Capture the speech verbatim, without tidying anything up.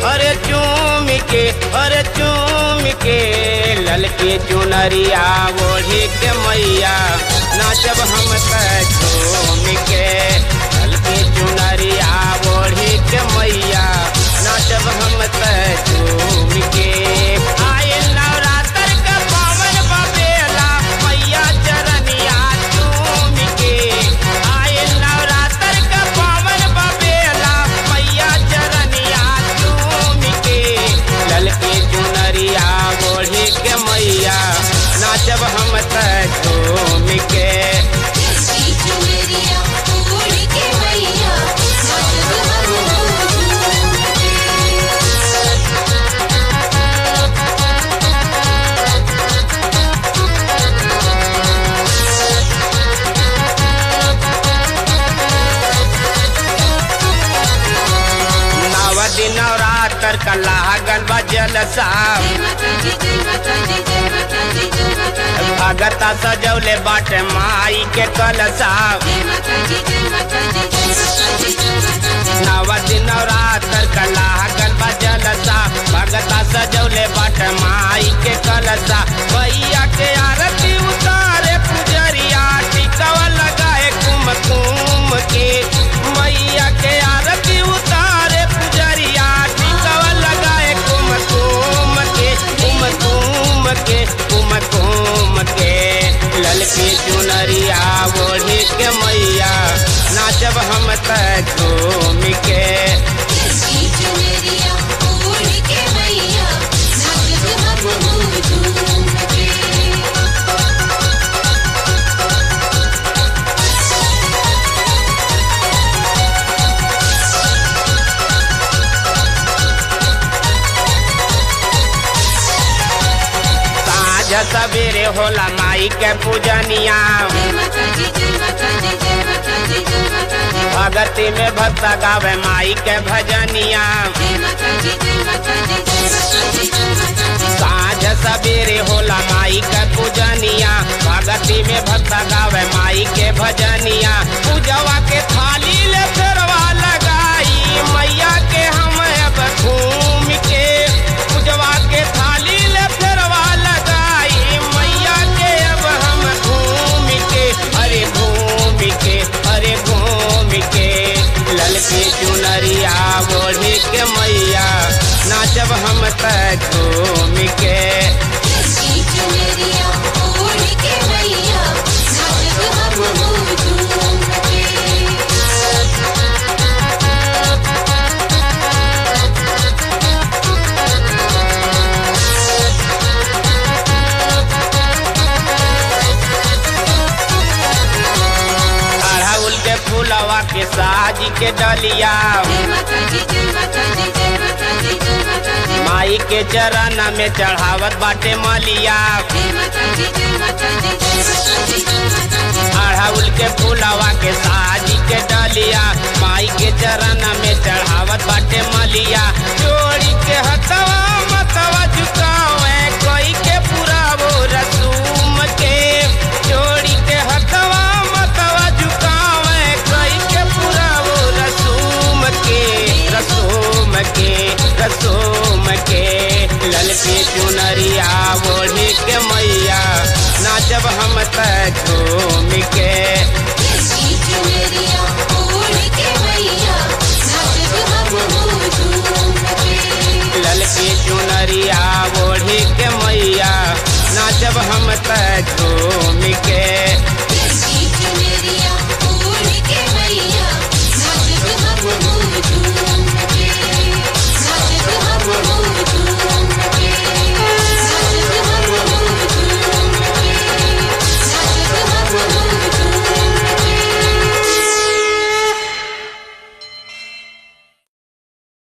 अरे चूम के अरे चूम के ललके चुनरिया ओढ़ी के मैया नाचब हम झूम के ललके चुनरिया ओढ़ी के मैया नाचब हम झूम के। आए नवरात्र का पावन बबेला मैया चरनिया चूम के। आए नवरात्र का पावन बबेला मैया चरनिया चूम के ललके चुनरिया ओढ़ी के मैया नाचब हम झूम के। नवरात्र का लागल बा जलसा भगता सजौले बाटे माई के कलसा। नव दिन नवरात्र का लागल बा जलसा भगता सजौले बाटे माई के कलसा। भैया के आरती उतारे पुजरिया टिकवा लगाए कुमकुम के। मैया के आरती उतारे पुजरिया टिकवा लगाए कुमकुम के कुमकुम के कुमकुम के ललकी चुनरिया ओढ़ी के मैया नाचब हम झूम के। सवेरे होला माई के पूजनिया भगती में भक्त गावे माई के भजनिया। साँझ सवेरे होला माई के पूजनिया भगती में भक्त गावे माई के भजनिया। पूजवा के थाली ले फेरवा लगाई मैया के हम अब घूम के। पूजवा के थाली ले फेरवा लगाई मैया के अब हम घूम के। अरे घूम के अरे घूम के ललकी चुनरिया ओढ़ी के मैया नाचब हम झूम के। फूलवा के साजी के डलिया माई के चरण में चढ़ावत बाटे मलिया। अड़हुल के फूलवा के साजी के डलिया माई के चरण में चढ़ावत बाटे मलिया। जोड़ी के हथवा मतवा झुकावे कोई के पूरा वो रसूम के। जोड़ी के हथवा मतवा झुकावे रसूम के रसूम के ललकी चुनरिया ओढ़ी के मैया नाचब हम झूम के। ललकी चुनरिया ओढ़ी के मैया नाचब हम झूम के।